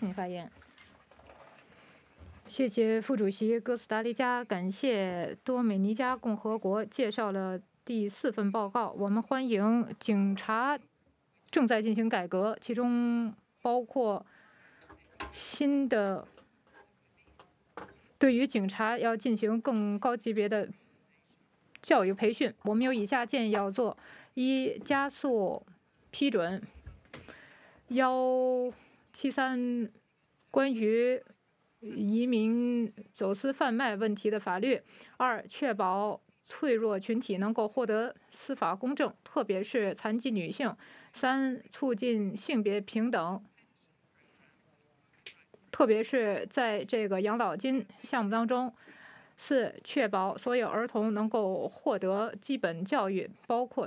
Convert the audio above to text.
请发言。谢谢副主席哥斯达黎加，感谢多美尼加共和国介绍了第4份报告。我们欢迎警察正在进行改革，其中包括新的对于警察要进行更高级别的教育培训。我们有以下建议要做：一、加速批准173关于移民走私贩卖问题的法律；二、确保脆弱群体能够获得司法公正，特别是残疾女性；三、促进性别平等，特别是在这个养老金项目当中；四、确保所有儿童能够获得基本教育，包括